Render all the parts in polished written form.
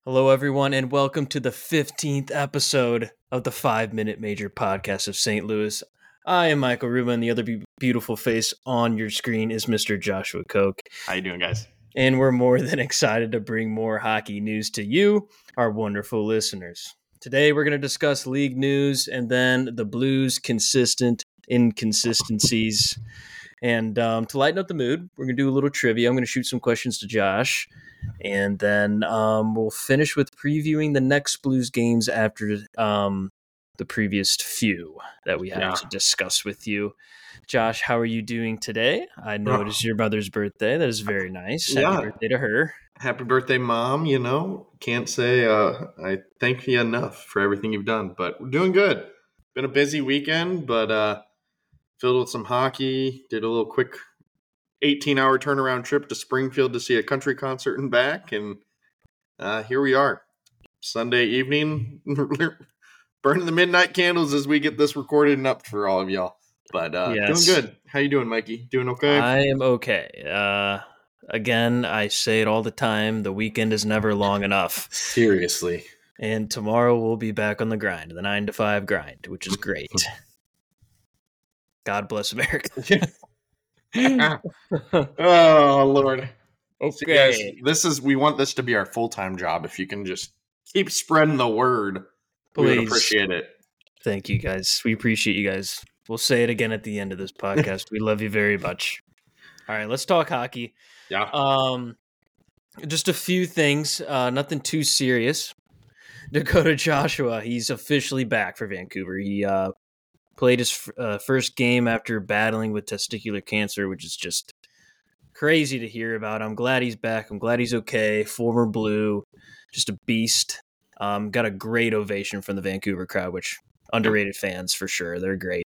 Hello, everyone, and welcome to the 15th episode of the 5-Minute Major Podcast of St. Louis. I am Michael Rubin. The other beautiful face on your screen is Mr. Joshua Koch. How you doing, guys? And we're more than excited to bring more hockey news to you, our wonderful listeners. Today, we're going to discuss league news and then the Blues' consistent inconsistencies. And to lighten up the mood, we're going to do a little trivia. I'm going to shoot some questions to Josh. And then we'll finish with previewing the next Blues games after the previous few that we had to discuss with you. Josh, how are you doing today? I know it is your mother's birthday. That is very nice. Happy birthday to her. Happy birthday, Mom. Can't say I thank you enough for everything you've done, but we're doing good. Been a busy weekend, but filled with some hockey. Did a little quick 18-hour turnaround trip to Springfield to see a country concert and back, and here we are. Sunday evening, burning the midnight candles as we get this recorded and up for all of y'all. But Doing good. How you doing, Mikey? Doing okay? I am okay. Again, I say it all the time. The weekend is never long enough. Seriously. And tomorrow we'll be back on the grind, the 9-to-5 grind, which is great. God bless America. Oh, Lord. Okay. So guys, we want this to be our full-time job. If you can just keep spreading the word, we would appreciate it. Thank you, guys. We appreciate you guys. We'll say it again at the end of this podcast. We love you very much. All right, let's talk hockey. Yeah. Just a few things. Nothing too serious. Dakota Joshua, he's officially back for Vancouver. He played his first game after battling with testicular cancer, which is just crazy to hear about. I'm glad he's back. I'm glad he's okay. Former Blue, just a beast. Got a great ovation from the Vancouver crowd, which underrated fans for sure. They're great.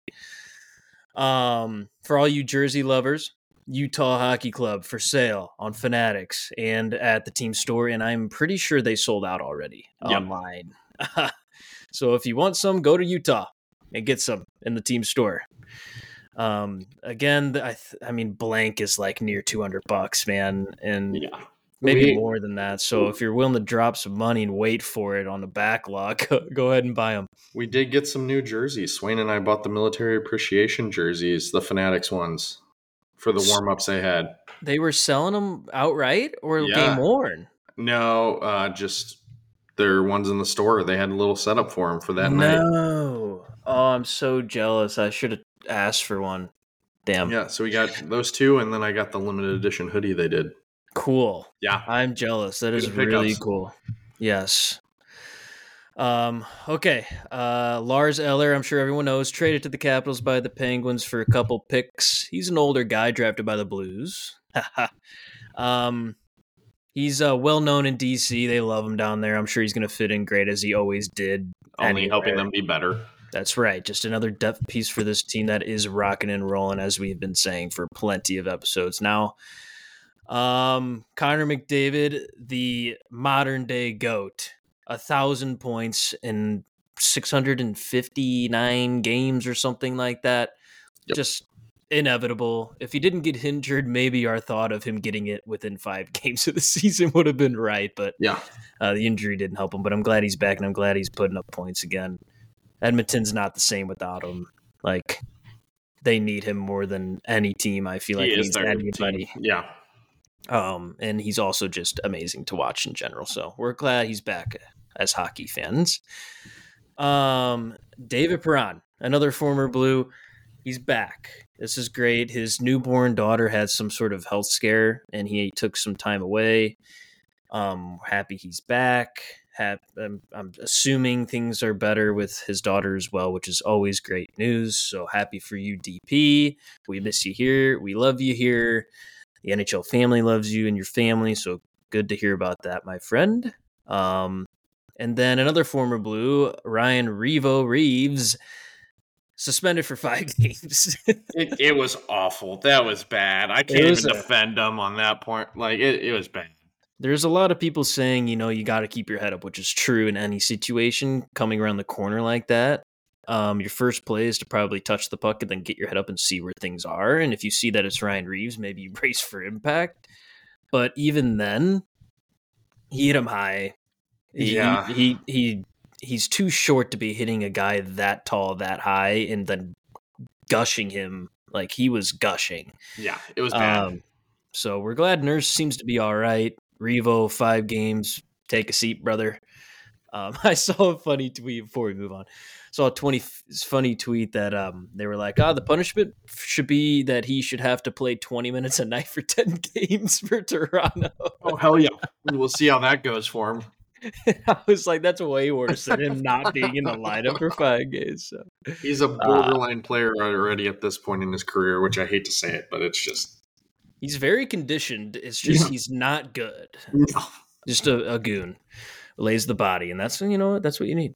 For all you Jersey lovers, Utah Hockey Club for sale on Fanatics and at the team store, and I'm pretty sure they sold out already online. So if you want some, go to Utah and get some in the team store. Again, I mean, blank is like near $200, man, and maybe more than that. So if you're willing to drop some money and wait for it on the backlog, go ahead and buy them. We did get some new jerseys. Swain and I bought the military appreciation jerseys, the Fanatics ones, for the warm-ups they had. They were selling them outright or game worn? No, just their ones in the store. They had a little setup for them for that night. No. Oh, I'm so jealous. I should have asked for one. Damn. Yeah, so we got those two, and then I got the limited edition hoodie they did. Cool. Yeah. I'm jealous. That is really cool. Yes. Okay. Lars Eller, I'm sure everyone knows, traded to the Capitals by the Penguins for a couple picks. He's an older guy drafted by the Blues. He's well known in DC. They love him down there. I'm sure he's going to fit in great as he always did. Only helping them be better. That's right. Just another depth piece for this team that is rocking and rolling, as we've been saying for plenty of episodes now. Connor McDavid, the modern day GOAT, 1,000 points in 659 games or something like that. Yep. Just inevitable. If he didn't get injured, maybe our thought of him getting it within 5 games of the season would have been right. But the injury didn't help him. But I'm glad he's back, and I'm glad he's putting up points again. Edmonton's not the same without him. Like, they need him more than any team. I feel like he needs anybody. Team. Yeah. And he's also just amazing to watch in general. So we're glad he's back as hockey fans. David Perron, another former Blue, he's back. This is great. His newborn daughter had some sort of health scare, and he took some time away. Happy he's back. I'm assuming things are better with his daughter as well, which is always great news. So happy for you, DP. We miss you here. We love you here. The NHL family loves you and your family, so good to hear about that, my friend. And then another former Blue, Ryan Reeves, suspended for 5 games. It was awful. That was bad. I can't even defend him on that point. Like, it was bad. There's a lot of people saying, you got to keep your head up, which is true in any situation coming around the corner like that. Your first play is to probably touch the puck and then get your head up and see where things are. And if you see that it's Ryan Reeves, maybe you brace for impact. But even then, he hit him high. Yeah. He's too short to be hitting a guy that tall, that high, and then gushing him like he was gushing. Yeah, it was bad. So we're glad Nurse seems to be all right. Revo, 5 games. Take a seat, brother. I saw a funny tweet before we move on. Saw a funny tweet that they were like, the punishment should be that he should have to play 20 minutes a night for 10 games for Toronto. Oh, hell yeah. We'll see how that goes for him. I was like, that's way worse than him not being in the lineup for 5 games. So. He's a borderline player already at this point in his career, which I hate to say it, but it's just... He's very conditioned. It's just he's not good. No. Just a goon. Lays the body, and that's what you need.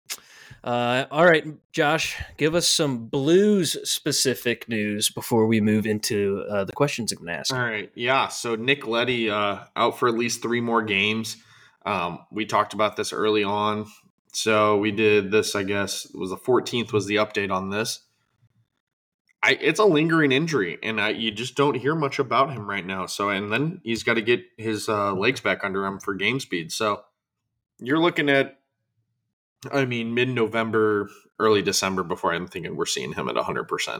All right, Josh, give us some Blues specific news before we move into the questions I'm going to ask. All right, yeah. So Nick Leddy out for at least 3 more games. We talked about this early on, so we did this. I guess it was the 14th was the update on this. It's a lingering injury, and you just don't hear much about him right now. So, and then he's got to get his legs back under him for game speed. So. You're looking at, mid-November, early December before I'm thinking we're seeing him at 100%.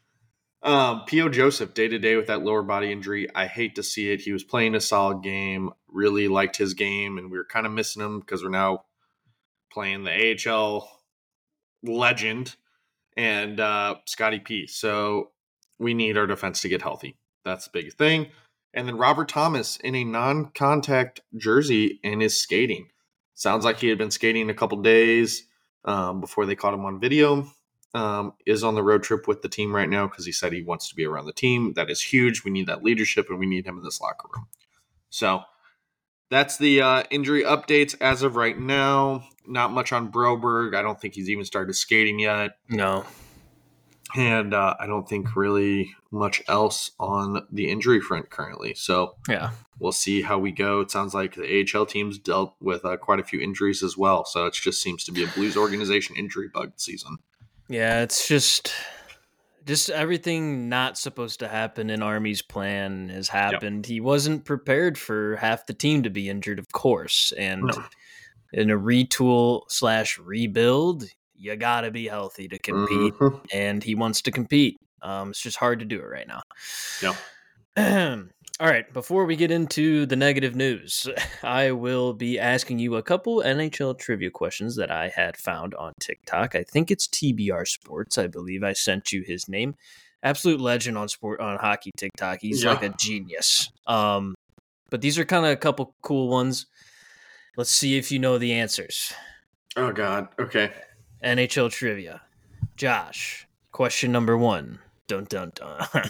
P.O. Joseph, day-to-day with that lower body injury. I hate to see it. He was playing a solid game, really liked his game, and we were kind of missing him because we're now playing the AHL legend and Scotty P. So we need our defense to get healthy. That's the big thing. And then Robert Thomas in a non-contact jersey and is skating. Sounds like he had been skating a couple days before they caught him on video. Is on the road trip with the team right now because he said he wants to be around the team. That is huge. We need that leadership, and we need him in this locker room. So that's the injury updates as of right now. Not much on Broberg. I don't think he's even started skating yet. No. And I don't think really much else on the injury front currently. So yeah, we'll see how we go. It sounds like the AHL team's dealt with quite a few injuries as well. So it just seems to be a Blues organization injury bug season. Yeah, it's just everything not supposed to happen in Army's plan has happened. Yep. He wasn't prepared for half the team to be injured, of course. And in a retool/rebuild, you got to be healthy to compete, and he wants to compete. It's just hard to do it right now. Yeah. All right, before we get into the negative news, I will be asking you a couple NHL trivia questions that I had found on TikTok. I think it's TBR Sports. I believe I sent you his name. Absolute legend on hockey TikTok. He's like a genius. But these are kind of a couple cool ones. Let's see if you know the answers. Oh, God. Okay. NHL trivia. Josh, question number 1. Dun, dun, dun.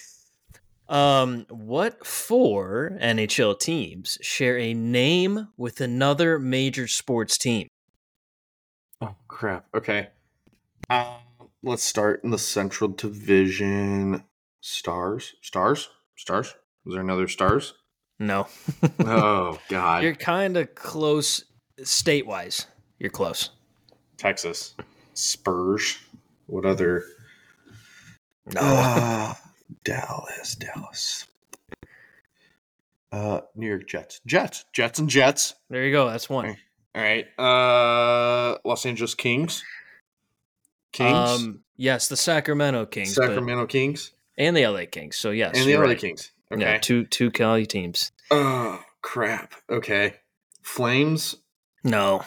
What 4 NHL teams share a name with another major sports team? Oh, crap. Okay. Let's start in the Central Division. Stars? Is there another Stars? No. Oh, God. You're kind of close state-wise. You're close. Texas. Spurs. What other? No. Dallas. New York Jets. Jets and Jets. There you go. That's one. All right. Los Angeles Kings. Yes, the Sacramento Kings. Kings. And the LA Kings. So, yes. And the LA Kings. Okay. Yeah, two Cali teams. Oh, crap. Okay. Flames? No.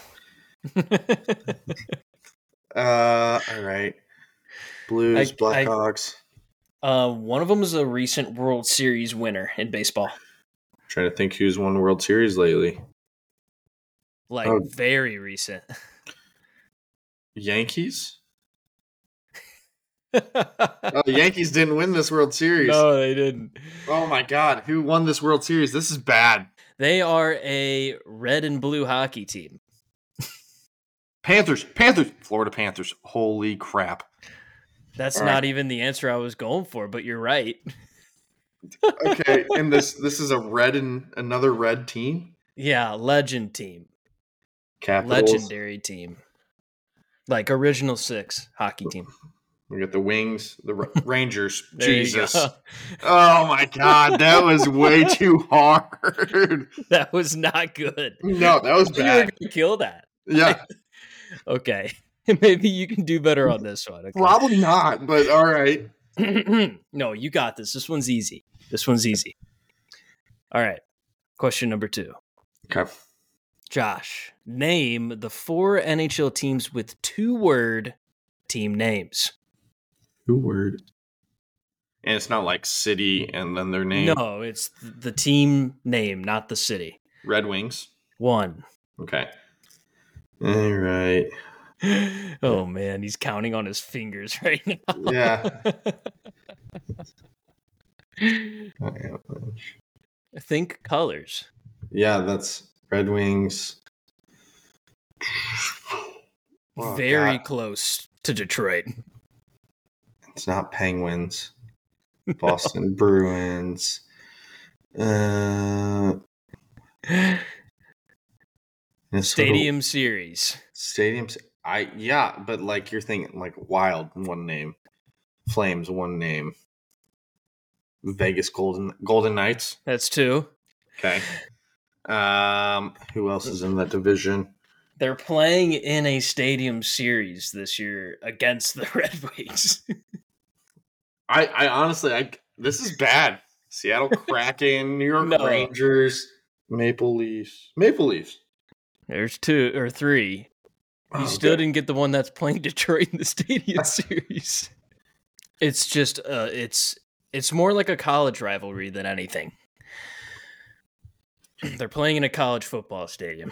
All right. Blues, Blackhawks. One of them is a recent World Series winner in baseball. Trying to think who's won the World Series lately. Very recent. Yankees? The Yankees didn't win this World Series. No, they didn't. Oh, my God. Who won this World Series? This is bad. They are a red and blue hockey team. Panthers. Florida Panthers. Holy crap. That's not even the answer I was going for, but you're right. Okay, and this is another red team? Yeah, legend team. Capitals. Legendary team. Like original 6 hockey team. We got the Wings, the Rangers. There you Jesus. go. Oh my God, that was way too hard. That was not good. No, that was You were bad. gonna kill that. Yeah, Okay. Maybe you can do better on this one. Okay. probably not, but all right. No, you got this. This one's easy. All right. Question number 2. Okay. Josh, name the 4 NHL teams with 2-word team names. 2-word. And it's not like city and then their name. No, it's the team name, not the city. Red Wings. 1. Okay. All right. Oh man, he's counting on his fingers right now. Yeah. Think colors. Yeah, that's Red Wings. Oh, Very God. close to Detroit. It's not Penguins. Boston Bruins. Stadium series. Stadiums. But like you're thinking like Wild, one name. Flames, one name. Vegas Golden Knights. That's 2. Okay. Who else is in that division? They're playing in a stadium series this year against the Red Wings. I honestly, this is bad. Seattle Kraken, New York No. Rangers, Maple Leafs. There's 2 or 3. You still didn't get the one that's playing Detroit in the stadium series. It's just, it's more like a college rivalry than anything. They're playing in a college football stadium.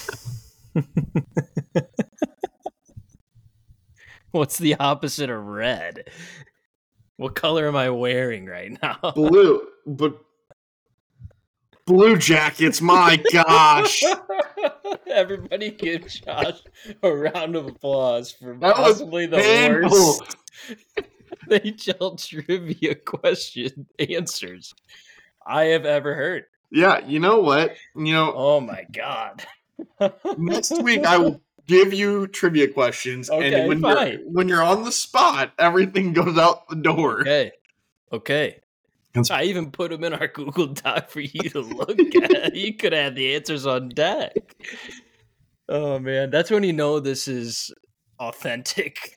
What's the opposite of red? What color am I wearing right now? Blue, but Blue Jackets, my gosh. Everybody give Josh a round of applause for That was possibly the painful. worst NHL trivia question answers I have ever heard. Yeah, you know what? Oh my God. Next week I will give you trivia questions, Okay, and fine. when you're on the spot, everything goes out the door. Okay. That's- I even put them in our Google Doc for you to look at. You could have the answers on deck. Oh man, that's when you know this is authentic.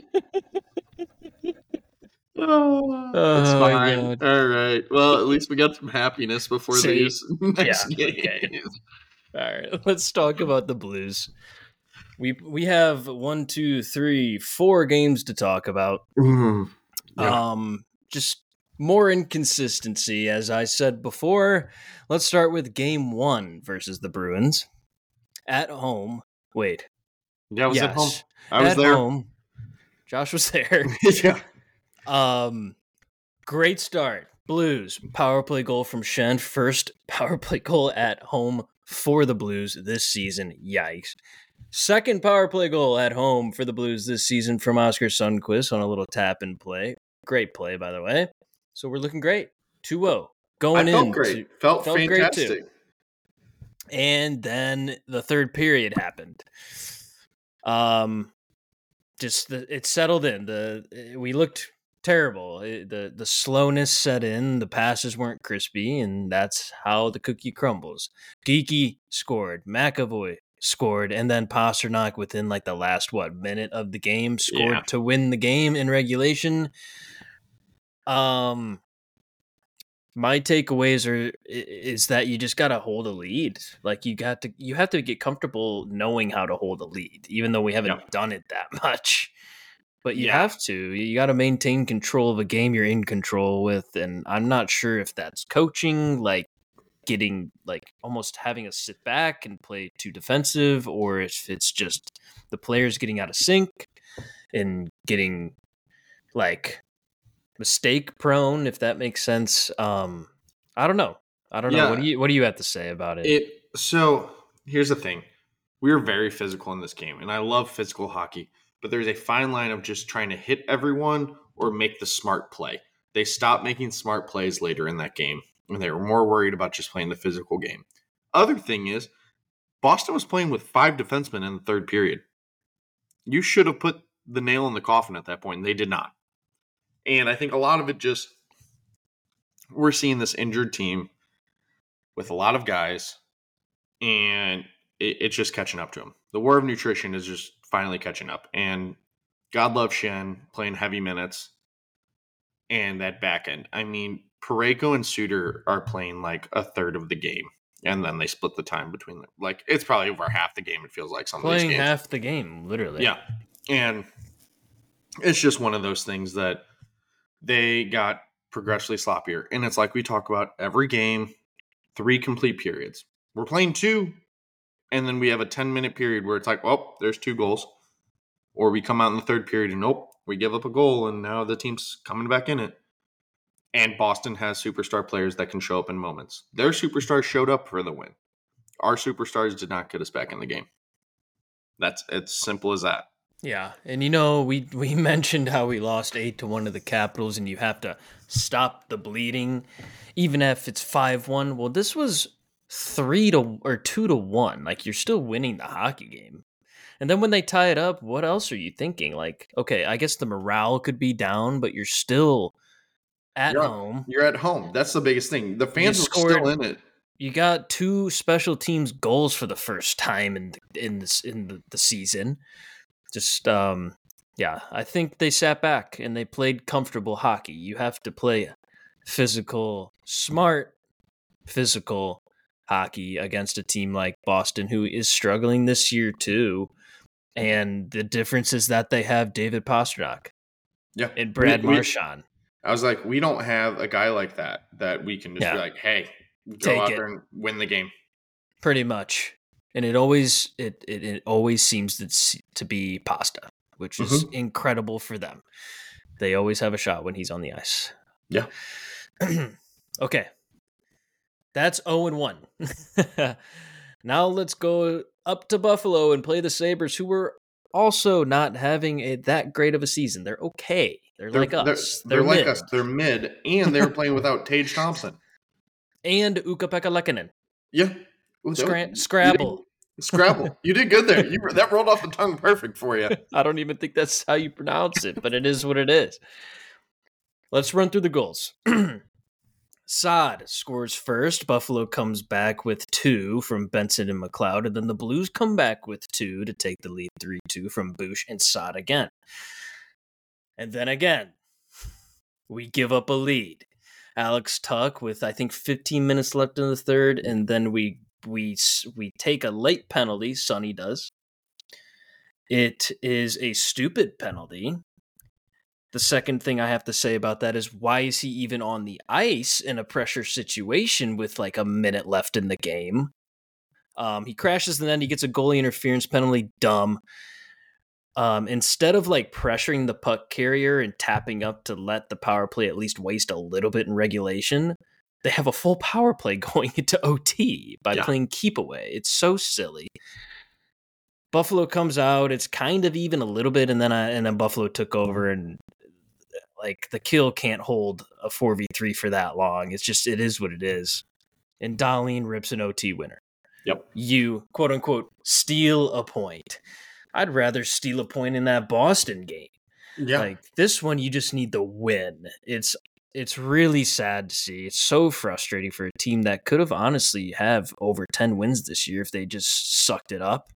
It's fine. God. All right. Well, at least we got some happiness before See? these next games. Okay. All right, let's talk about the Blues. We have 1, 2, 3, 4 games to talk about. Yeah. Just more inconsistency, as I said before. Let's start with game 1 versus the Bruins at home. Wait. Yeah, I was at home. Yes. I was At there. home. Josh was there. Yeah. Great start. Blues, power play goal from Shen. First power play goal at home for the Blues this season. Yikes. Second power play goal at home for the Blues this season from Oscar Sundqvist on a little tap and play. Great play, by the way. So we're looking great. 2-0. Going I felt in. great. Felt great, fantastic. too. And then the third period happened. It settled in. We looked terrible. The slowness set in. The passes weren't crispy, and that's how the cookie crumbles. Geeky scored. McAvoy scored, and then Pasternak within like the last minute of the game scored to win the game in regulation. My takeaways is that you just got to hold a lead. Like you have to get comfortable knowing how to hold a lead, even though we haven't done it that much. But you have to. You got to maintain control of a game you're in control with, and I'm not sure if that's coaching, like getting like almost having us sit back and play too defensive, or if it's just the players getting out of sync and getting like mistake prone, if that makes sense. I don't know. What do you have to say about it? So here's the thing. We were very physical in this game, and I love physical hockey, but there's a fine line of just trying to hit everyone or make the smart play. They stopped making smart plays later in that game, and they were more worried about just playing the physical game. Other thing is, Boston was playing with 5 defensemen in the third period. You should have put the nail in the coffin at that point, and they did not. And I think a lot of it just, we're seeing this injured team with a lot of guys, and it's just catching up to them. The war of nutrition is just finally catching up. And God love Shen playing heavy minutes and that back end. I mean, Pareko and Suter are playing like a third of the game, and then they split the time between them. Like, it's probably over half the game, it feels like, some of these Playing games. half the game, literally. Yeah. And it's just one of those things that they got progressively sloppier. And it's like we talk about every game, 3 complete periods. We're playing 2, and then we have a 10-minute period where it's like, well, there's 2 goals. Or we come out in the third period and nope, we give up a goal, and now the team's coming back in it. And Boston has superstar players that can show up in moments. Their superstars showed up for the win. Our superstars did not get us back in the game. It's simple as that. Yeah, and we mentioned how we lost 8-1 to the Capitals, and you have to stop the bleeding, even if it's 5-1. Well, this was 2-1. Like, you're still winning the hockey game. And then when they tie it up, what else are you thinking? Like, okay, I guess the morale could be down, but you're still at home. You're at home. That's the biggest thing. The fans are still in it. You got 2 special teams goals for the first time in the season. Just I think they sat back and they played comfortable hockey. You have to play smart physical hockey against a team like Boston, who is struggling this year too. And the difference is that they have David Pastrnak, and Brad Marchand. I was like, we don't have a guy like that we can just be like, hey, go out there and win the game. Pretty much. And it always seems to be Pasta, which is incredible for them. They always have a shot when he's on the ice. Yeah. Okay. That's 0-1. Now let's go up to Buffalo and play the Sabres, who were also not having that great of a season. They're okay. They're like us. They're like us. They're mid, and they were playing without Tage Thompson. And Ukko-Pekka Lehkonen. Yeah. Scrabble. Scrabble. You did good there. That rolled off the tongue perfect for you. I don't even think that's how you pronounce it, but it is what it is. Let's run through the goals. Saad scores first. Buffalo comes back with 2 from Benson and McLeod, and then the Blues come back with 2 to take the lead 3-2 from Bush and Saad again. And then again, we give up a lead. Alex Tuch with, I think, 15 minutes left in the third, and then we take a late penalty. Sonny does. It is a stupid penalty. The second thing I have to say about that is, why is he even on the ice in a pressure situation with like a minute left in the game? He crashes and then he gets a goalie interference penalty. Dumb. Instead of like pressuring the puck carrier and tapping up to let the power play at least waste a little bit in regulation, they have a full power play going into OT by playing keep away. It's so silly. Buffalo comes out. It's kind of even a little bit, and then Buffalo took over, and like the kill can't hold a 4v3 for that long. It is what it is. And Dahlin rips an OT winner. Yep. You, quote unquote, steal a point. I'd rather steal a point in that Boston game. Yeah. Like this one, you just need the win. It's really sad to see. It's so frustrating for a team that could have honestly have over 10 wins this year if they just sucked it up.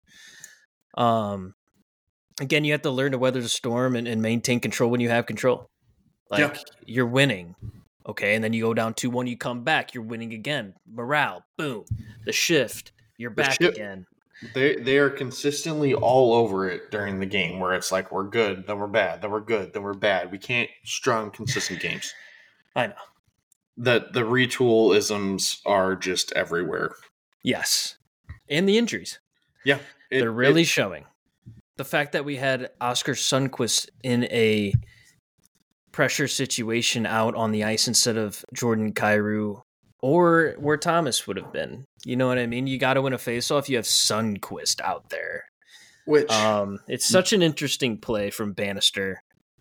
Again, you have to learn to weather the storm and maintain control when you have control. Like you're winning. Okay. And then you go down 2-1, you come back, you're winning again. Morale, boom. The shift, you're back again. They are consistently all over it during the game, where it's like, we're good, then we're bad, then we're good, then we're bad. We can't strung consistent games. I know. The retool-isms are just everywhere. Yes. And the injuries. Yeah. They're really showing. The fact that we had Oscar Sundqvist in a pressure situation out on the ice instead of Jordan Kyrou, or where Thomas would have been. You know what I mean? You got to win a faceoff. You have Sundqvist out there. Which it's such an interesting play from Bannister.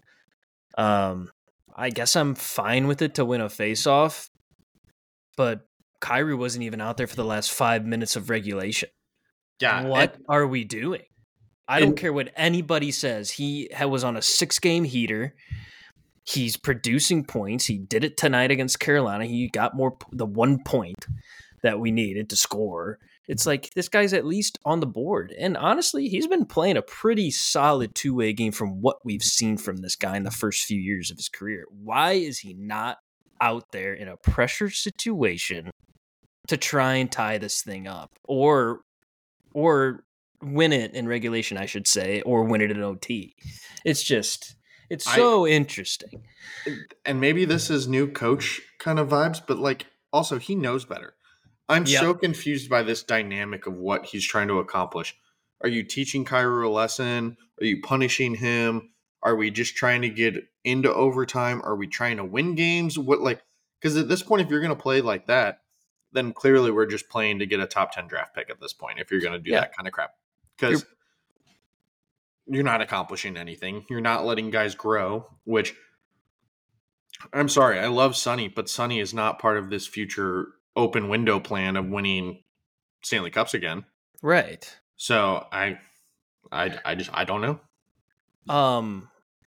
I guess I'm fine with it to win a faceoff, but Kyrou wasn't even out there for the last 5 minutes of regulation. Yeah. What are we doing? I don't care what anybody says. He was on a 6-game heater. He's producing points. He did it tonight against Carolina. He got the 1 point that we needed to score. It's like this guy's at least on the board. And honestly, he's been playing a pretty solid two-way game from what we've seen from this guy in the first few years of his career. Why is he not out there in a pressure situation to try and tie this thing up or win it in regulation, I should say, or win it in OT? It's so interesting. And maybe this is new coach kind of vibes, but like also he knows better. I'm so confused by this dynamic of what he's trying to accomplish. Are you teaching Kyrou a lesson? Are you punishing him? Are we just trying to get into overtime? Are we trying to win games? Because at this point, if you're going to play like that, then clearly we're just playing to get a top 10 draft pick at this point, if you're going to do that kind of crap. Because you're not accomplishing anything. You're not letting guys grow, which I'm sorry. I love Sonny, but Sonny is not part of this future open window plan of winning Stanley Cups again. Right. So I don't know.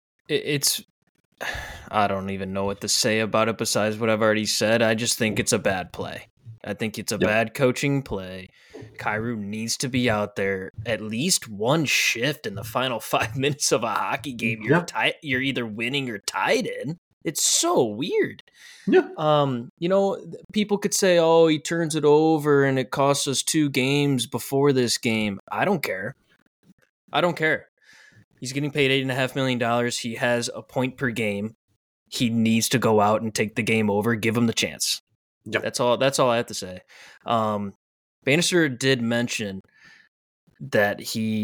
I don't even know what to say about it besides what I've already said. I just think it's a bad play. I think it's a bad coaching play. Kyrou needs to be out there at least one shift in the final 5 minutes of a hockey game. You're either winning or tied in. It's so weird. Yeah. People could say, "Oh, he turns it over and it costs us 2 games before this game." I don't care. He's getting paid $8.5 million. He has a point per game. He needs to go out and take the game over. Give him the chance. Yep. That's all I have to say. Bannister did mention that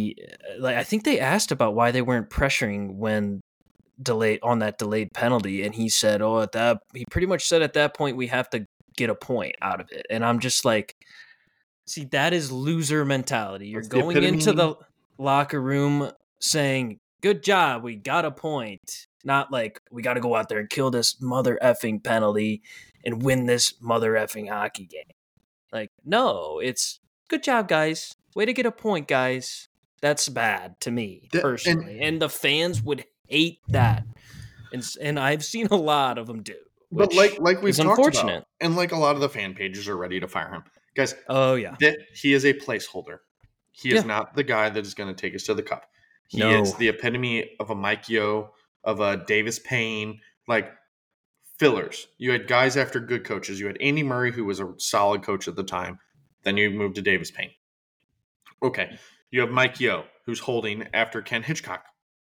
I think they asked about why they weren't pressuring when that delayed penalty, and he said, he pretty much said at that point we have to get a point out of it. And I'm just like, see, that is loser mentality. You're going into the locker room saying, "Good job, we got a point." Not like we got to go out there and kill this mother effing penalty and win this mother effing hockey game. Like, no, it's good job, guys. Way to get a point, guys. That's bad to me personally, and the fans would hate that, and I've seen a lot of them do. But like we've talked about, and like a lot of the fan pages are ready to fire him, guys. Oh yeah, he is a placeholder. He is not the guy that is going to take us to the cup. He is the epitome of a Mike Yeo, of a Davis Payne, like fillers. You had guys after good coaches. You had Andy Murray, who was a solid coach at the time. Then you moved to Davis Payne. Okay. You have Mike Yeo, who's holding after Ken Hitchcock.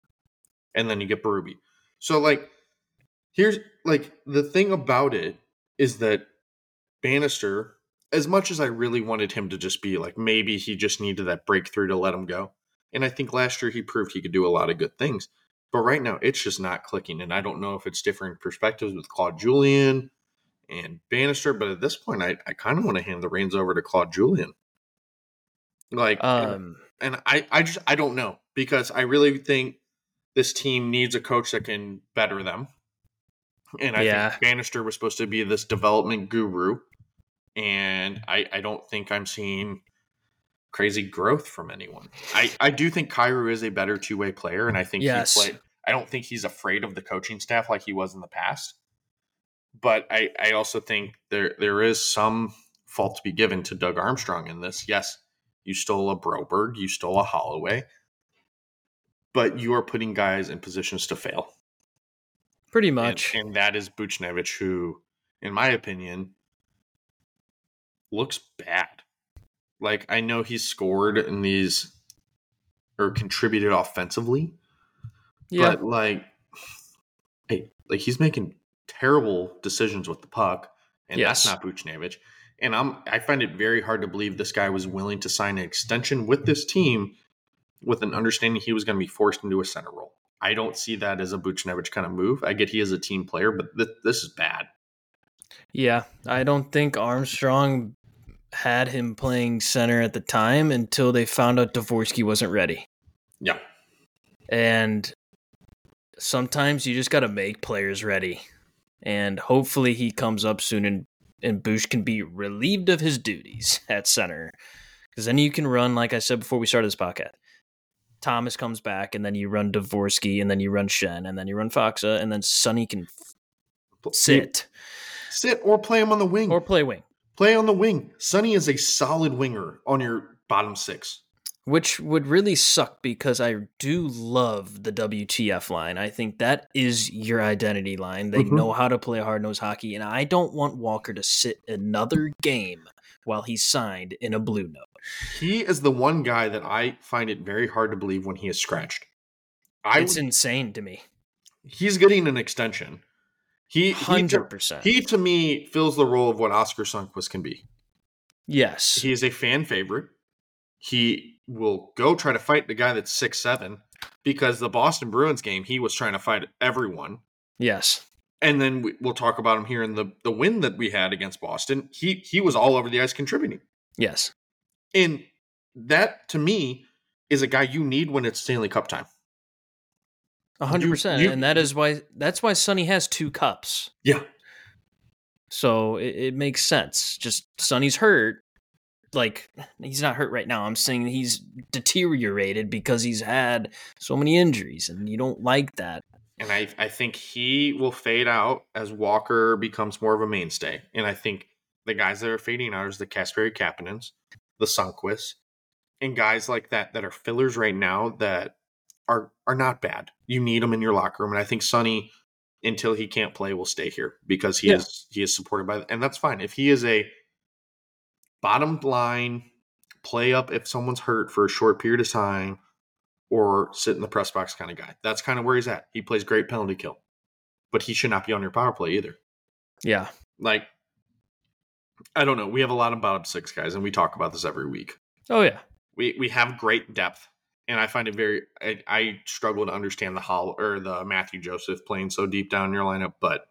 And then you get Berube. So, like, here's, like, the thing about it is that Bannister, as much as I really wanted him to just be, like, maybe he just needed that breakthrough to let him go. And I think last year he proved he could do a lot of good things. But right now, it's just not clicking. And I don't know if it's different perspectives with Claude Julien and Bannister. But at this point, I kind of want to hand the reins over to Claude Julien. Like, and I don't know. Because I really think this team needs a coach that can better them. And I think Bannister was supposed to be this development guru. And I don't think I'm seeing crazy growth from anyone. I do think Kyrou is a better two-way player, and I think I don't think he's afraid of the coaching staff like he was in the past. But I also think there is some fault to be given to Doug Armstrong in this. Yes, you stole a Broberg, you stole a Holloway, but you are putting guys in positions to fail. Pretty much. And that is Buchnevich, who, in my opinion, looks bad. Like, I know he's scored in these or contributed offensively, but like he's making terrible decisions with the puck, and that's not Buchnevich. And I find it very hard to believe this guy was willing to sign an extension with this team with an understanding he was going to be forced into a center role. I don't see that as a Buchnevich kind of move. I get he is a team player, but this is bad. Yeah, I don't think Armstrong had him playing center at the time until they found out Dvorsky wasn't ready. Yeah. And sometimes you just got to make players ready. And hopefully he comes up soon and Bush can be relieved of his duties at center. Because then you can run, like I said before we started this podcast, Thomas comes back, and then you run Dvorsky, and then you run Shen, and then you run Foxa, and then Sonny can sit or play him on the wing. or play wing. Play on the wing. Sonny is a solid winger on your bottom six. Which would really suck because I do love the WTF line. I think that is your identity line. They know how to play hard-nosed hockey, and I don't want Walker to sit another game while he's signed in a blue note. He is the one guy that I find it very hard to believe when he is scratched. It's insane to me. He's getting an extension. 100%. He, to me, fills the role of what Oscar Sundqvist can be. Yes. He is a fan favorite. He will go try to fight the guy that's 6'7", because the Boston Bruins game, he was trying to fight everyone. Yes. And then we'll talk about him here in the win that we had against Boston. He was all over the ice contributing. Yes. And that, to me, is a guy you need when it's Stanley Cup time. 100%. And that's why Sonny has 2 cups. Yeah. So it makes sense. Just Sonny's hurt. Like, he's not hurt right now. I'm saying he's deteriorated because he's had so many injuries, and you don't like that. And I think he will fade out as Walker becomes more of a mainstay. And I think the guys that are fading out is the Kasperi Kapanens, the Sundqvist, and guys like that are fillers right now that are not bad. You need them in your locker room. And I think Sonny, until he can't play, will stay here because he is supported by and that's fine. If he is a bottom line play up if someone's hurt for a short period of time or sit in the press box kind of guy, that's kind of where he's at. He plays great penalty kill, but he should not be on your power play either. Yeah. Like, I don't know. We have a lot of bottom six guys, and we talk about this every week. Oh, yeah. We have great depth, and I find it I struggle to understand the Matthew Joseph playing so deep down in your lineup, but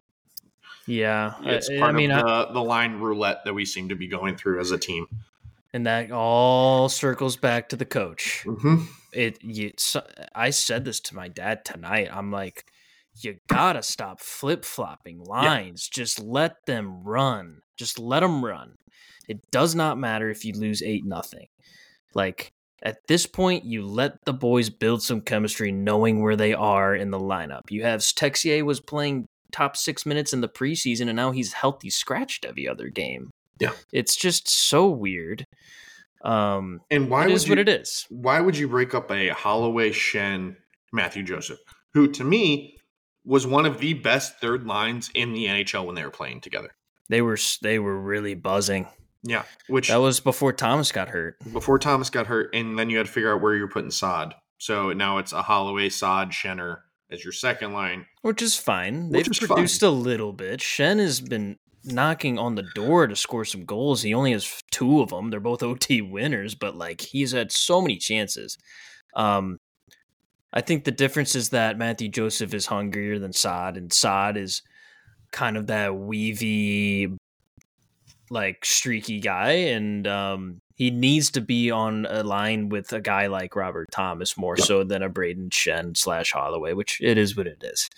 yeah, it's part of the line roulette that we seem to be going through as a team. And that all circles back to the coach. Mm-hmm. I said this to my dad tonight. I'm like, you gotta stop flip-flopping lines. Yeah. Just let them run. Just let them run. It does not matter if you lose 8-0. Like, at this point, you let the boys build some chemistry knowing where they are in the lineup. You have Texier was playing top 6 minutes in the preseason, and now he's healthy scratched every other game. Yeah. It's just so weird. And why it is what it is. Why would you break up a Holloway, Shen, Matthew Joseph, who to me was one of the best third lines in the NHL when they were playing together? They were really buzzing. Yeah, that was before Thomas got hurt. And then you had to figure out where you're putting Saad. So now it's a Holloway, Saad, Schenner as your second line, which is fine. They've produced a little bit. Shen has been knocking on the door to score some goals. He only has 2 of them. They're both OT winners, but like he's had so many chances. I think the difference is that Matthew Joseph is hungrier than Saad, and Saad is kind of that weavy, like streaky guy, and he needs to be on a line with a guy like Robert Thomas more so than a Braden Shen / Holloway, which it is what it is.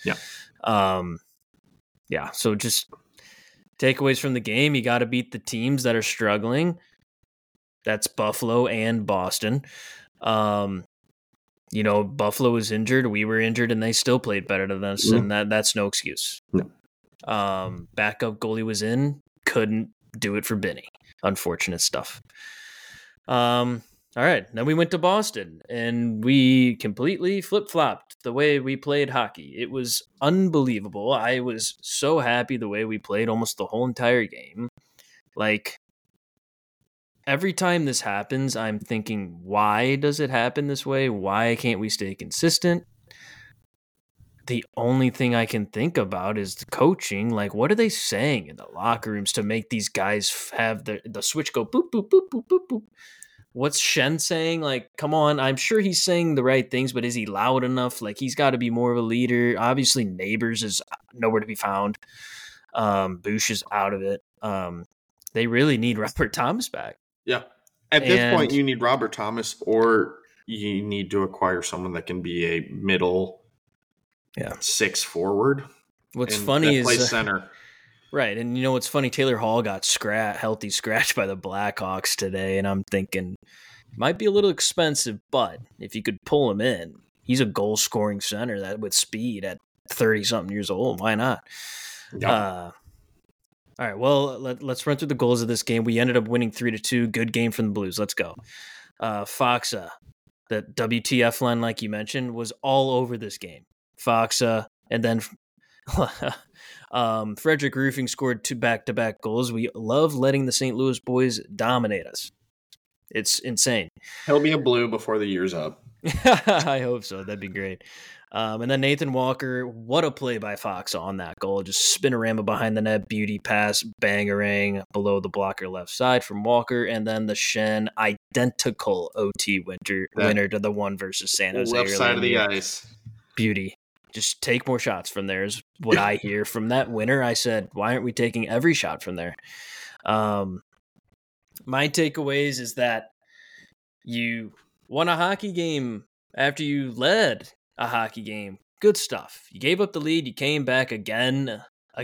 Yeah. So just takeaways from the game: you got to beat the teams that are struggling. That's Buffalo and Boston. Buffalo was injured, we were injured, and they still played better than us, and that's no excuse. No. Backup goalie was in, couldn't do it for Benny. Unfortunate stuff. All right, then we went to Boston, and we completely flip-flopped the way we played hockey. It was unbelievable. I was so happy the way we played almost the whole entire game. Like, every time this happens, I'm thinking, why does it happen this way? Why can't we stay consistent? The only thing I can think about is the coaching. Like, what are they saying in the locker rooms to make these guys have the switch go boop, boop, boop, boop, boop, boop? What's Shen saying? Like, come on. I'm sure he's saying the right things, but is he loud enough? Like, he's got to be more of a leader. Obviously, Neighbors is nowhere to be found. Bush is out of it. They really need Robert Thomas back. Yeah. At this point, you need Robert Thomas, or you need to acquire someone that can be a middle 6 forward. What's funny is plays center. Right, and what's funny? Taylor Hall got healthy scratched by the Blackhawks today, and I'm thinking Might be a little expensive, but if you could pull him in, he's a goal scoring center that with speed at 30 something years old. Why not? Yep. All right. Well, let's run through the goals of this game. We ended up winning 3-2. Good game from the Blues. Let's go. Foxa, the WTF line, like you mentioned, was all over this game. Foxa, and then Frederick Roofing scored 2 back-to-back goals. We love letting the St. Louis boys dominate us. It's insane. He'll be a Blue before the year's up. I hope so. That'd be great. And then Nathan Walker, what a play by Fox on that goal. Just spinorama behind the net, beauty pass, bangerang below the blocker left side from Walker. And then the Shen identical OT winner to the one versus San Jose. Left side of the ice. Beauty. Just take more shots from there is what I hear from that winner. I said, why aren't we taking every shot from there? My takeaways is that you won a hockey game after you led a hockey game. Good stuff. You gave up the lead. You came back again,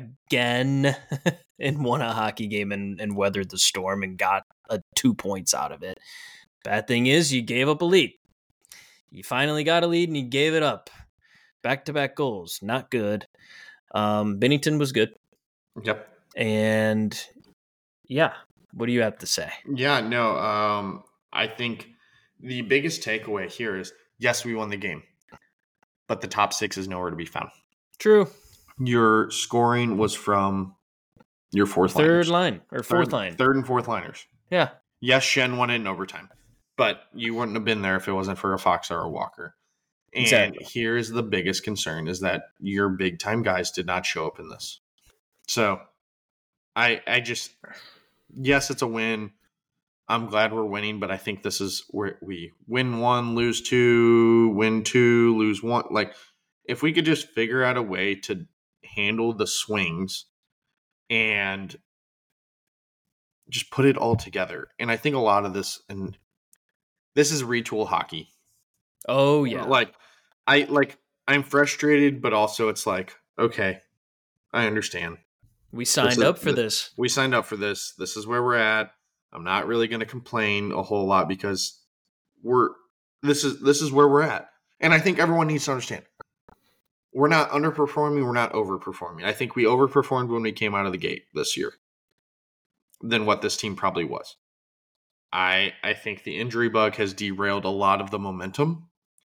and won a hockey game and weathered the storm and got 2 points out of it. Bad thing is you gave up a lead. You finally got a lead and you gave it up. Back-to-back goals. Not good. Bennington was good. Yep. And yeah, what do you have to say? Yeah, no, I think the biggest takeaway here is, yes, we won the game, but the top 6 is nowhere to be found. True. Your scoring was from your fourth Third liners. line or fourth line. Third and fourth liners. Yeah. Yes, Shen won it in overtime, but you wouldn't have been there if it wasn't for a Fox or a Walker. And Exactly. here's the biggest concern is that your big time guys did not show up in this. So I just, yes, it's a win. I'm glad we're winning, but I think this is where we win 1, lose 2, win 2, lose 1. Like, if we could just figure out a way to handle the swings and just put it all together. And I think a lot of this, and this is retool hockey. Oh yeah. I'm frustrated, but also it's like, okay, I understand. We signed up for this. We signed up for this. This is where we're at. I'm not really going to complain a whole lot because this is where we're at. And I think everyone needs to understand. We're not underperforming, we're not overperforming. I think we overperformed when we came out of the gate this year than what this team probably was. I think the injury bug has derailed a lot of the momentum.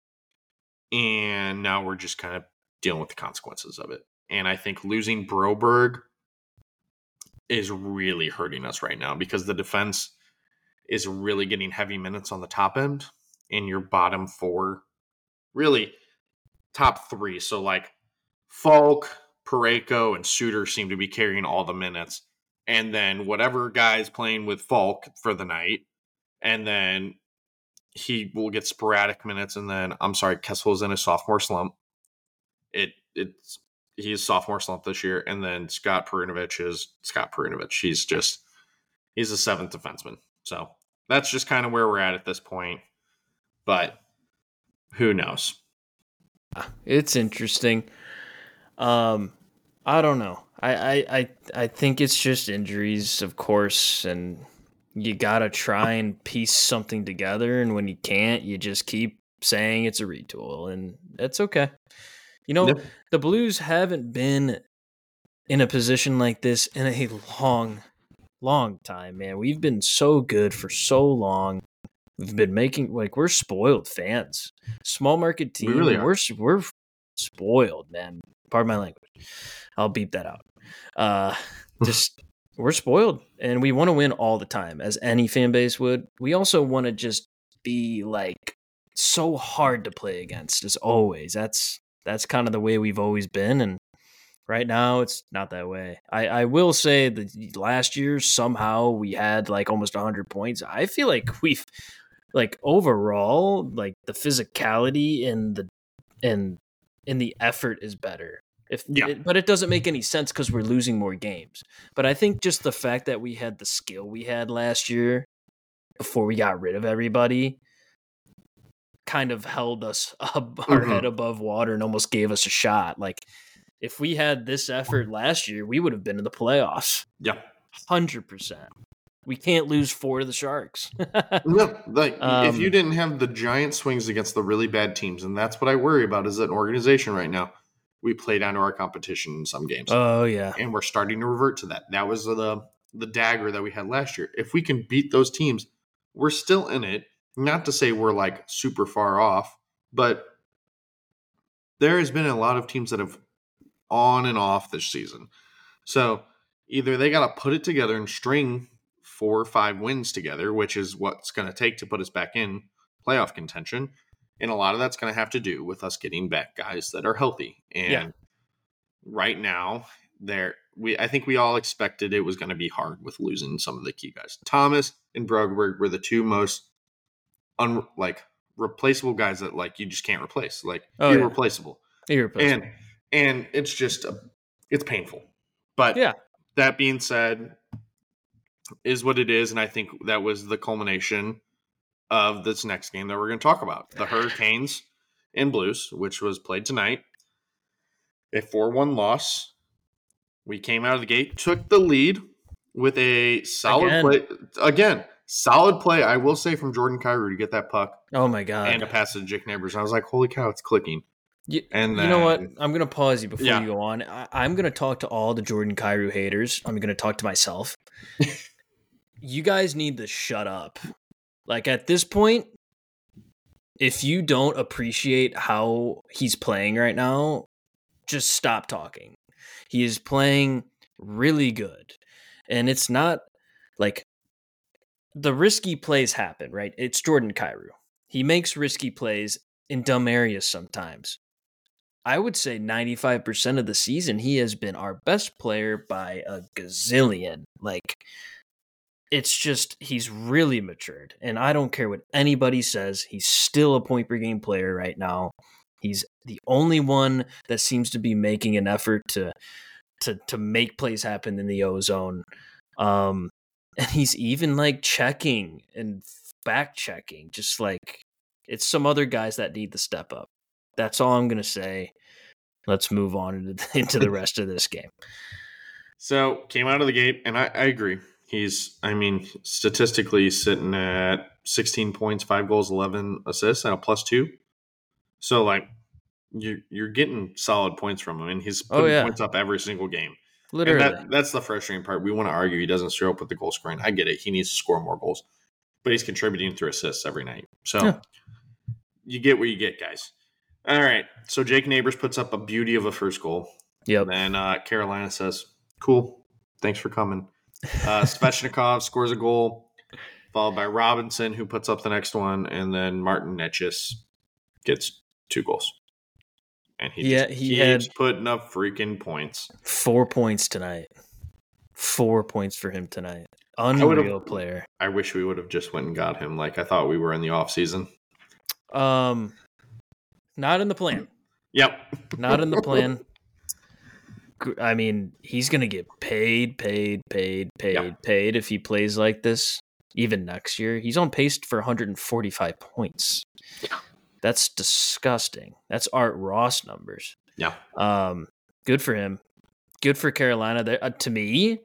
And now we're just kind of dealing with the consequences of it. And I think losing Broberg is really hurting us right now because the defense is really getting heavy minutes on the top end, and your bottom 4, really top 3. So like Falk, Parayko, and Suter seem to be carrying all the minutes. And then whatever guy's playing with Falk for the night, and then he will get sporadic minutes. And then, I'm sorry, Kessel's in a sophomore slump. He's sophomore slump this year. And then Scott Perunovich is Scott Perunovich. He's a 7th defenseman. So that's just kind of where we're at this point. But who knows? It's interesting. I don't know. I think it's just injuries, of course, and you gotta try and piece something together. And when you can't, you just keep saying it's a retool, and that's okay. You know, The Blues haven't been in a position like this in a long time, man. We've been so good for so long. We've been we're spoiled fans. Small market team. We really are. We're spoiled, man. Pardon my language. I'll beep that out. We're spoiled, and we want to win all the time, as any fan base would. We also want to just be like so hard to play against, as always. That's kind of the way we've always been, and right now it's not that way. I will say that last year somehow we had like almost 100 points. I feel like we've like overall like the physicality and the effort is better. But it doesn't make any sense because we're losing more games. But I think just the fact that we had the skill we had last year before we got rid of everybody kind of held us our head above water and almost gave us a shot. Like if we had this effort last year, we would have been in the playoffs. Yeah. 100%. We can't lose 4 to the Sharks. No, like if you didn't have the giant swings against the really bad teams, and that's what I worry about as an organization right now. We play down to our competition in some games. Oh yeah, and we're starting to revert to that. That was the dagger that we had last year. If we can beat those teams, we're still in it. Not to say we're like super far off, but there has been a lot of teams that have on and off this season. So either they got to put it together and string 4 or 5 wins together, which is what's going to take to put us back in playoff contention. And a lot of that's going to have to do with us getting back guys that are healthy. And right now, I think we all expected it was going to be hard with losing some of the key guys. Thomas and Broberg were the 2 most replaceable guys that like you just can't replace. Like irreplaceable. Irreplaceable. And it's just it's painful. But that being said, is what it is, and I think that was the culmination of this next game that we're going to talk about. The Hurricanes and Blues, which was played tonight. A 4-1 loss. We came out of the gate, took the lead with a solid play. Again, solid play, I will say, from Jordan Kyrou to get that puck. Oh, my God. And a pass to Jake Neighbors. I was like, holy cow, it's clicking. And you know what? I'm going to pause you before you go on. I'm going to talk to all the Jordan Kyrou haters. I'm going to talk to myself. You guys need to shut up. Like, at this point, if you don't appreciate how he's playing right now, just stop talking. He is playing really good. And it's not like the risky plays happen, right? It's Jordan Kyrou. He makes risky plays in dumb areas sometimes. I would say 95% of the season, he has been our best player by a gazillion. Like, it's just, he's really matured. And I don't care what anybody says. He's still a point per game player right now. He's the only one that seems to be making an effort to make plays happen in the O-zone. And he's even like checking and back checking, just like it's some other guys that need to step up. That's all I'm going to say. Let's move on into the rest of this game. So came out of the gate, and I agree. He's, statistically sitting at 16 points, 5 goals, 11 assists, and a +2. So, like, you're getting solid points from him, and he's putting points up every single game. Literally. And that's the frustrating part. We want to argue he doesn't show up with the goal scoring. I get it. He needs to score more goals. But he's contributing through assists every night. So you get what you get, guys. All right. So Jake Neighbors puts up a beauty of a first goal. Yep. And Carolina says, cool. Thanks for coming. Svechnikov scores a goal, followed by Robinson, who puts up the next one. And then Martin Necas gets 2 goals. And he keeps putting up freaking points. 4 points tonight. 4 points for him tonight. Unreal player. I wish we would have just went and got him like I thought we were in the offseason. Not in the plan. Yep. Not in the plan. I mean, he's going to get paid if he plays like this, even next year. He's on pace for 145 points. Yeah. That's disgusting. That's Art Ross numbers. Yeah. Good for him. Good for Carolina. To me,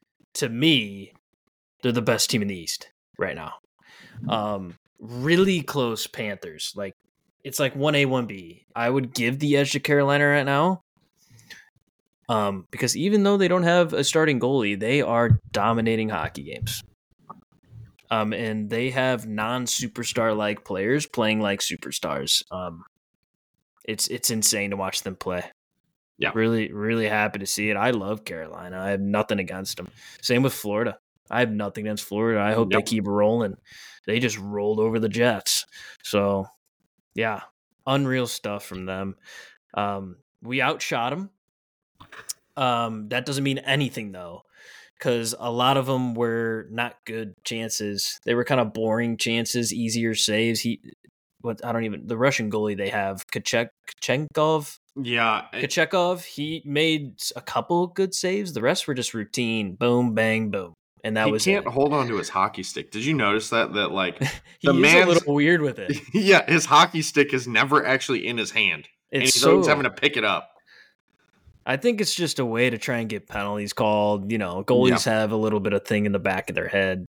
they're the best team in the East right now. Really close Panthers. Like, it's like 1A, 1B. I would give the edge to Carolina right now. Because even though they don't have a starting goalie, they are dominating hockey games. And they have non-superstar like players playing like superstars. It's insane to watch them play. Yeah. Really, really happy to see it. I love Carolina. I have nothing against them. Same with Florida. I have nothing against Florida. I hope they keep rolling. They just rolled over the Jets. So, yeah, unreal stuff from them. We outshot them. That doesn't mean anything, though, because a lot of them were not good chances. They were kind of boring chances, easier saves. The Russian goalie they have, Kachekov. Yeah. Kachekov, he made a couple good saves. The rest were just routine. Boom, bang, boom. And that was it. He can't hold on to his hockey stick. Did you notice that like the man's a little weird with it? Yeah, his hockey stick is never actually in his hand. And he's always having to pick it up. I think it's just a way to try and get penalties called. Yeah. Goalies have a little bit of thing in the back of their head.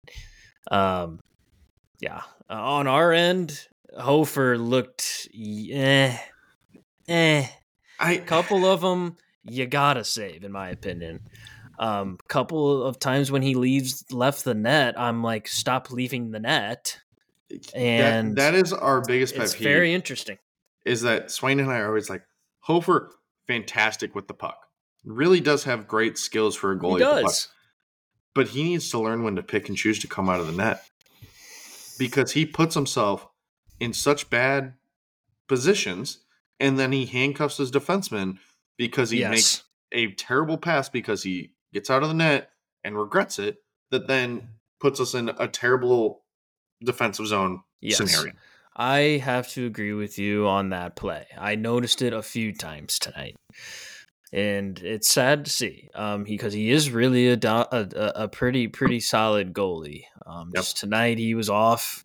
Yeah. On our end, Hofer looked couple of them you gotta save, in my opinion. Couple of times when he left the net, I'm like, stop leaving the net. And that is our biggest pet it's peeve. very interesting. Is that Swain and I are always like, Hofer, fantastic with the puck. Really does have great skills for a goalie He with the puck. does. But he needs to learn when to pick and choose to come out of the net. Because he puts himself in such bad positions, and then he handcuffs his defenseman because he makes a terrible pass because he gets out of the net and regrets it, that then puts us in a terrible defensive zone scenario. I have to agree with you on that play. I noticed it a few times tonight. And it's sad to see because he is really a pretty solid goalie. Just tonight he was off.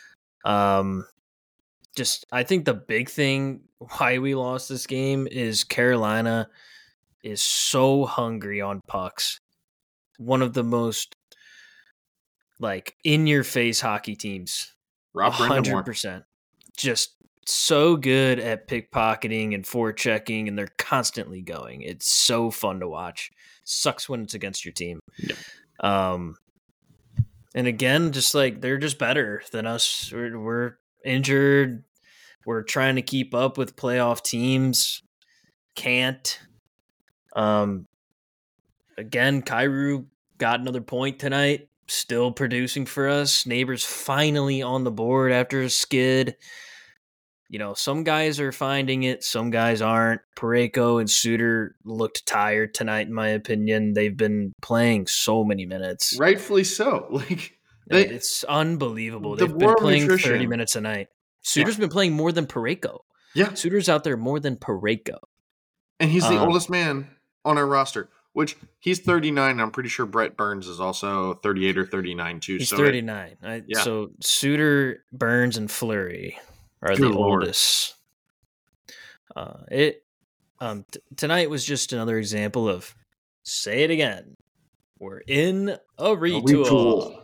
I think the big thing why we lost this game is Carolina is so hungry on pucks. One of the most in your face hockey teams. 100%. Just so good at pickpocketing and forechecking, and they're constantly going. It's so fun to watch. Sucks when it's against your team. Yeah. And again, just they're just better than us. We're injured. We're trying to keep up with playoff teams. Can't. Again, Kyrou got another point tonight. Still producing for us. Neighbors finally on the board after a skid. Some guys are finding it. Some guys aren't. Parayko and Suter looked tired tonight, in my opinion. They've been playing so many minutes. Rightfully so. It's unbelievable. They've been playing 30 minutes a night. Suter's been playing more than Parayko. Yeah. Suter's out there more than Parayko. And he's the oldest man on our roster, which he's 39. I'm pretty sure Brett Burns is also 38 or 39 too. He's 39. So Suter, Burns, and Fleury are the oldest. Tonight was just another example of say it again. We're in a retool.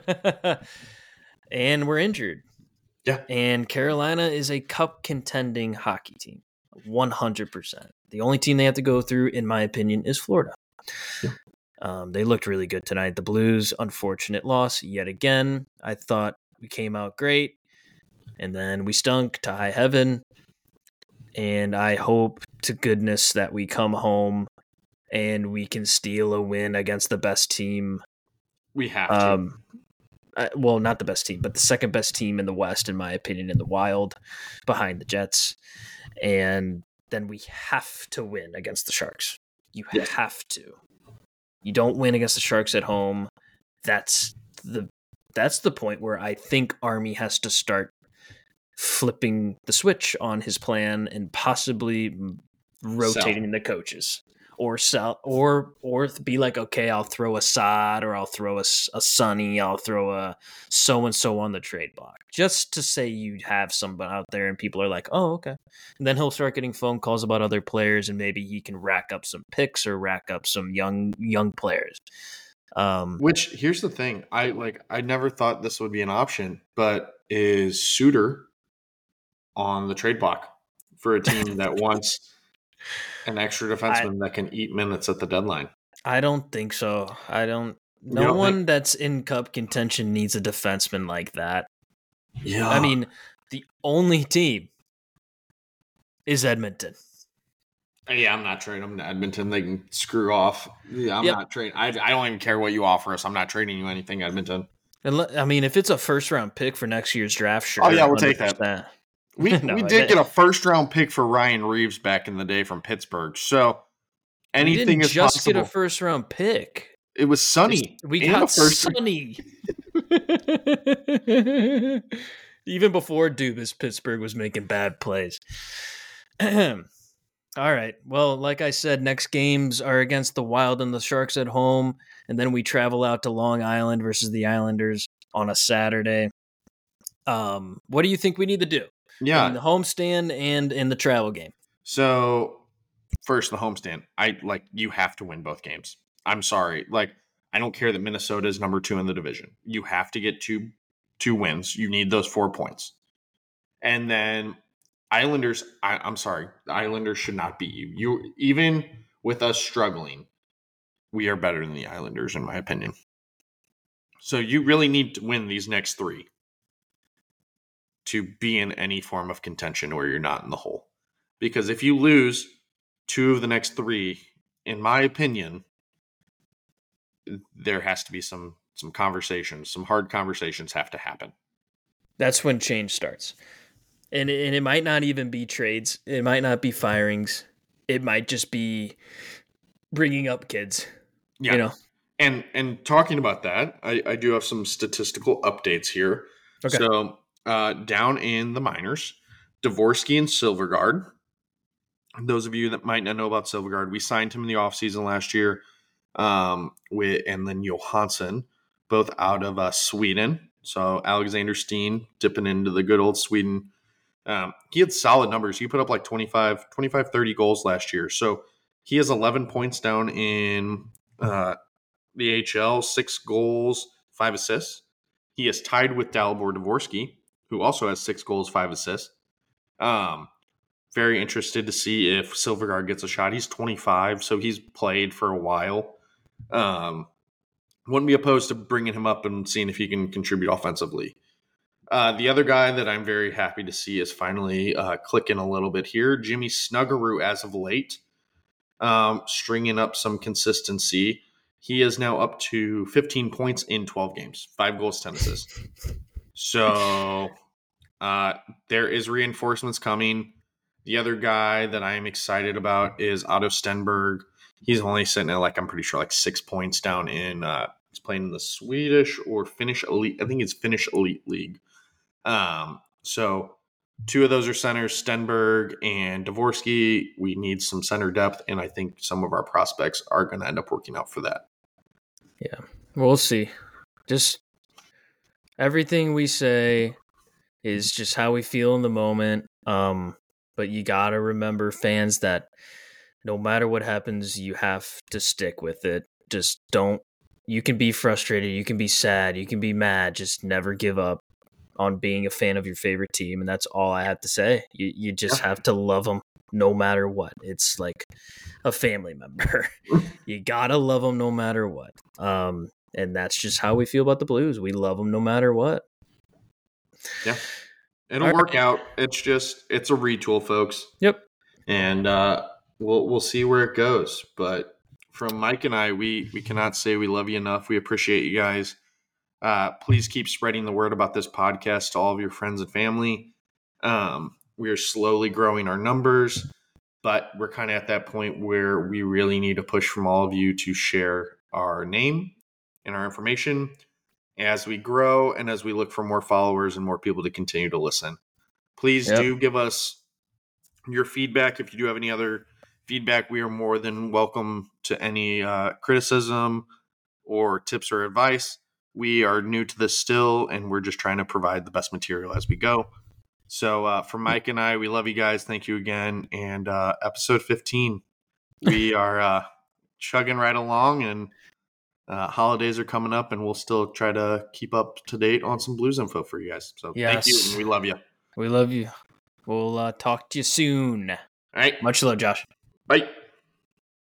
And we're injured. Yeah. And Carolina is a cup contending hockey team. 100%. The only team they have to go through, in my opinion, is Florida. Yeah. They looked really good tonight. The Blues, unfortunate loss yet again. I thought we came out great. And then we stunk to high heaven. And I hope to goodness that we come home and we can steal a win against the best team. We have to. Well, not the best team, but the second best team in the West, in my opinion, in the Wild, behind the Jets. And then we have to win against the Sharks. You have to. You don't win against the Sharks at home. That's the point where I think Army has to start flipping the switch on his plan and possibly rotating the coaches. Or sell, or be like, okay, I'll throw a Saad, or I'll throw a Sonny, I'll throw a so and so on the trade block, just to say you have somebody out there, and people are like, oh, okay. And then he'll start getting phone calls about other players, and maybe he can rack up some picks or rack up some young players. Which here's the thing, I never thought this would be an option, but is Suter on the trade block for a team that wants an extra defenseman that can eat minutes at the deadline? I don't think so. No one that's in cup contention needs a defenseman like that. Yeah. I mean, the only team is Edmonton. Yeah, I'm not trading them to Edmonton. They can screw off. Yeah, I'm not trading. I don't even care what you offer us. I'm not trading you anything, Edmonton. I mean, if it's a first-round pick for next year's draft, sure. Oh, yeah, we'll take that. We did get a first-round pick for Ryan Reeves back in the day from Pittsburgh. So anything is possible. We didn't just get a first-round pick. It was Sonny. We got Sonny. Even before Dubas, Pittsburgh was making bad plays. All right. Well, like I said, next games are against the Wild and the Sharks at home, and then we travel out to Long Island versus the Islanders on a Saturday. What do you think we need to do? Yeah. In the homestand and in the travel game. So first the homestand. You have to win both games. I'm sorry. I don't care that Minnesota is number 2 in the division. You have to get two wins. You need those 4 points. And then Islanders, I'm sorry. The Islanders should not beat you. You even with us struggling, we are better than the Islanders, in my opinion. So you really need to win these next 3 to be in any form of contention where you're not in the hole. Because if you lose 2 of the next 3, in my opinion, there has to be some conversations, some hard conversations have to happen. That's when change starts. And it might not even be trades. It might not be firings. It might just be bringing up kids. Yeah. You know? And talking about that, I do have some statistical updates here. Okay. So down in the minors, Dvorsky and Silvergard. Those of you that might not know about Silvergard, we signed him in the offseason last year. And then Johansson, both out of Sweden. So Alexander Steen dipping into the good old Sweden. He had solid numbers. He put up like 25, 30 goals last year. So he has 11 points down in the AHL, 6 goals, 5 assists. He is tied with Dalibor Dvorsky, who also has 6 goals, 5 assists. Very interested to see if Silvergard gets a shot. He's 25, so he's played for a while. Wouldn't be opposed to bringing him up and seeing if he can contribute offensively. The other guy that I'm very happy to see is finally clicking a little bit here, Jimmy Snuggerud, as of late, stringing up some consistency. He is now up to 15 points in 12 games, 5 goals, 10 assists. So there is reinforcements coming. The other guy that I am excited about is Otto Stenberg. He's only sitting at I'm pretty sure 6 points down in he's playing in the Swedish or Finnish elite. I think it's Finnish elite league. So 2 of those are centers, Stenberg and Dvorsky. We need some center depth, and I think some of our prospects are going to end up working out for that. Yeah, we'll see. Just everything we say is just how we feel in the moment. But you got to remember, fans, that no matter what happens, you have to stick with it. Just don't. You can be frustrated. You can be sad. You can be mad. Just never give up on being a fan of your favorite team. And that's all I have to say. You just have to love them no matter what. It's like a family member. You got to love them no matter what. And that's just how we feel about the Blues. We love them no matter what. Yeah. It'll work out. It's a retool, folks. Yep. And we'll see where it goes. But from Mike and I, we cannot say we love you enough. We appreciate you guys. Please keep spreading the word about this podcast to all of your friends and family. We are slowly growing our numbers, but we're kind of at that point where we really need a push from all of you to share our name and our information as we grow and as we look for more followers and more people to continue to listen. Please do give us your feedback. If you do have any other feedback, we are more than welcome to any criticism or tips or advice. We are new to this still, and we're just trying to provide the best material as we go. So for Mike and I, we love you guys. Thank you again. And episode 15, we are chugging right along, and holidays are coming up, and we'll still try to keep up to date on some Blues info for you guys. So thank you, and we love you. We love you. We'll talk to you soon. All right. Much love, Josh. Bye.